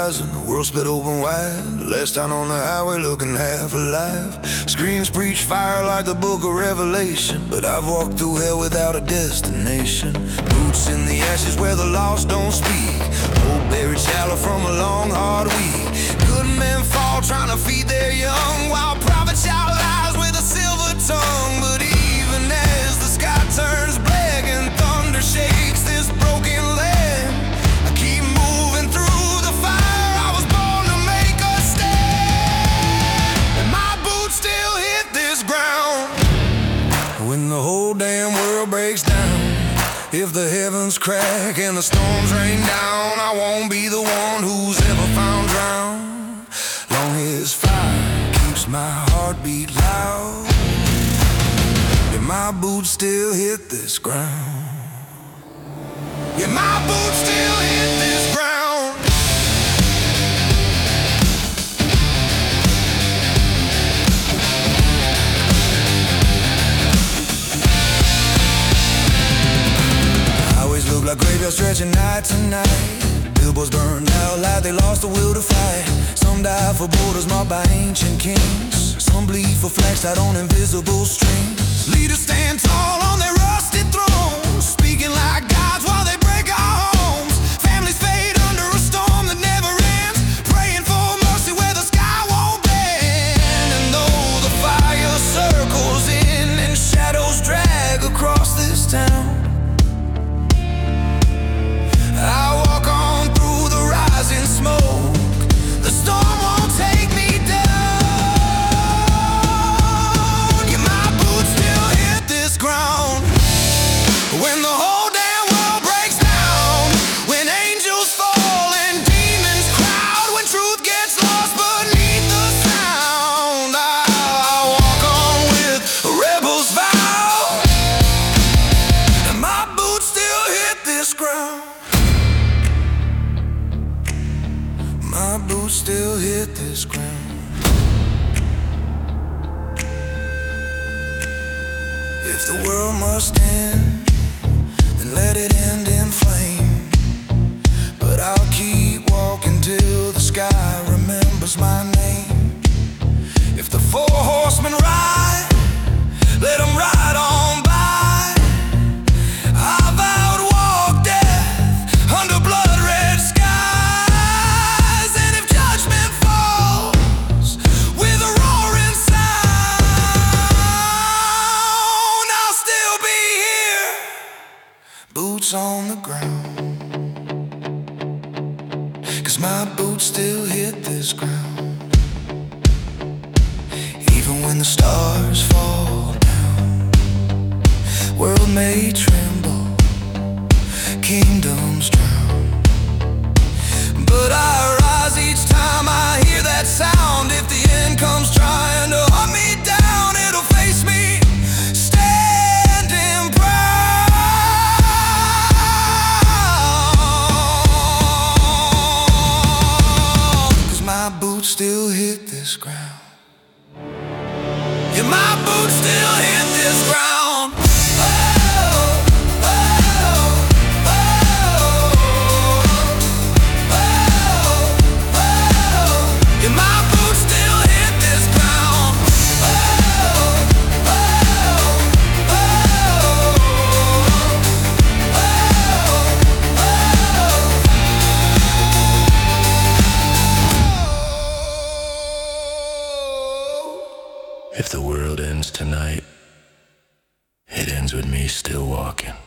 horizon, the world split open wide. Last out on the highway looking half alive. Screens preach fire like the book of Revelation, but I've walked through hell without a destination. Boots in the ashes where the lost don't speak. Hope buried shallow from a long hard week. Good men fall trying to feed their young, while prophets shout lies with a silver tongue. But even as the sky turns black and thunder shakes this broken land, I keep moving through the fire. I was born to make a stand, and my boots still hit this ground. When the whole damn world breaks down, if the heavens crack and the storms rain down, I won't be the one who's ever found drowned. Long as fire keeps my heartbeat loud, yeah, my boots still hit this ground. Yeah, my boots still hit this ground. Highways look like graveyards stretching night to night. Billboards burned out like they lost the will to fight. Some die for borders marked by ancient kings. Some bleed for flags tied on invisible strings. Leaders stand tall on their rusty thrones, speaking like gods while they break our homes. Families fade under a storm that never ends, praying for mercy where the sky won't bend. And though the fire circles in and shadows drag across this town, I walk on through the rising smoke. The storm won't take me down. Yeah, my boots still hit this ground. When the whole damn world breaks down, when angels fall and demons crowd, when truth gets lost beneath the sound, I walk on with a rebel's vow, and my boots still hit this ground. My boots still hit this ground. If the world must end, then let it end in flame. But I'll keep walking till the sky remembers my name. If the four horsemen ride, let them ride on by. I vowed walk death under blood-red skies. And if judgment falls with a roaring sound, I'll still be here, boots on the ground. 'Cause my boots still hit this ground. Even when the stars fall down, world may tremble, kingdoms drown, but I rise each time I hear that sound. If the end comes trying to hunt me down, it'll face me standing proud. 'Cause my boots still hit this ground. Yeah, my boots still hit this ground. Oh, oh, oh, oh, oh. Yeah, my boots still hit this ground. Oh, oh, oh, oh. If the world ends tonight, it ends with me still walking.